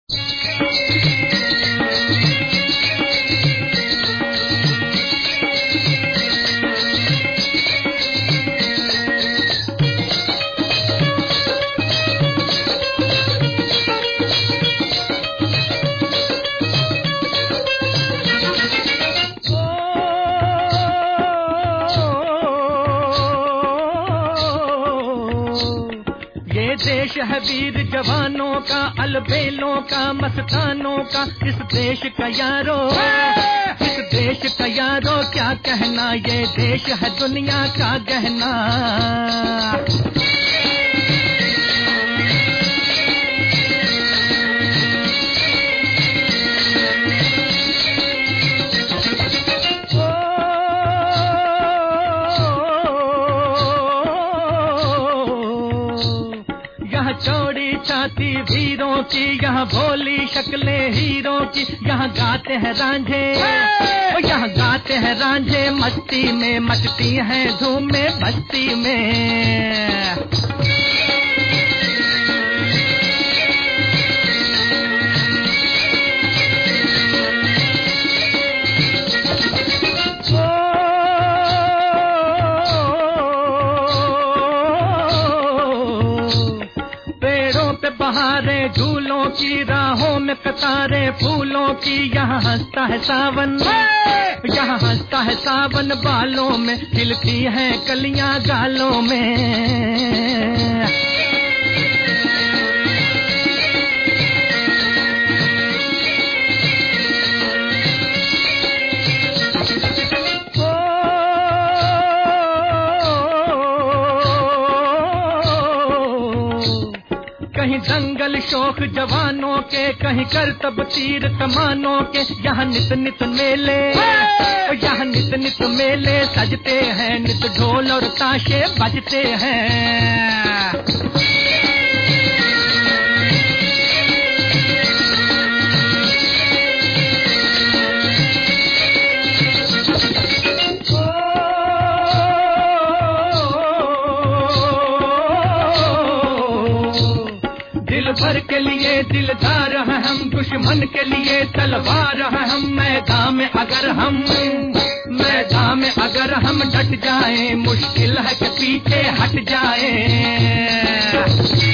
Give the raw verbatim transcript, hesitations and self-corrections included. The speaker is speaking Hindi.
देश है वीर जवानों का, अलबेलों का, मस्तानों का, इस देश का यारो, इस देश का यारो क्या कहना, ये देश है दुनिया का गहना। चौड़ी छाती वीरों की, यहाँ भोली शक्लें हीरों की, यहाँ गाते हैं रांझे, यहाँ गाते हैं रांझे, मस्ती में मचती हैं धूम में बस्ती में। बहारे झूलों की, राहों में कतारे फूलों की, यहाँ हंसता है सावन, यहाँ हंसता है सावन, बालों में खिलती हैं कलियां गालों में। कहीं दंगल शौक जवानों के, कहीं करतब तीर कमानों के, यहाँ नित नित मेले, यहाँ नित नित मेले सजते हैं, नित ढोल और ताशे बजते हैं। भर के लिए दिलदार हैं हम, दुश्मन के लिए तलवार हैं हम, मैदान में अगर हम मैदान में अगर हम डट जाएं, मुश्किल है कि पीछे हट जाएं।